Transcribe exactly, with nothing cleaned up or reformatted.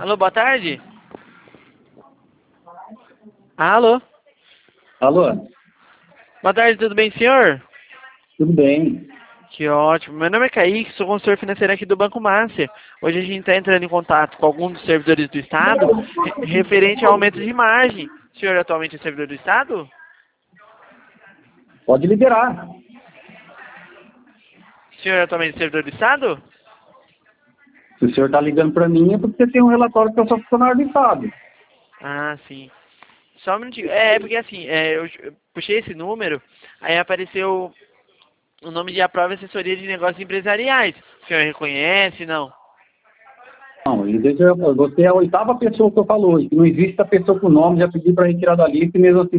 Alô, boa tarde. Alô? Alô? Boa tarde, tudo bem, senhor? Tudo bem? Que ótimo. Meu nome é Kaique, sou consultor financeiro aqui do Banco Master. Hoje a gente está entrando em contato com algum dos servidores do Estado re- referente ao aumento de margem. O senhor atualmente é servidor do Estado? Pode liberar. O senhor atualmente é servidor do Estado? Se o senhor está ligando para mim é porque tem um relatório que eu sou funcionário do Estado. Ah, sim. Só um minutinho. É, é porque assim, é, eu, eu puxei esse número, aí apareceu o nome de Aprova Assessoria de Negócios Empresariais. O senhor reconhece, não? Não, ele deixa, você é a oitava pessoa que eu falo hoje. Não existe a pessoa com nome, já pedi para retirar da lista e mesmo assim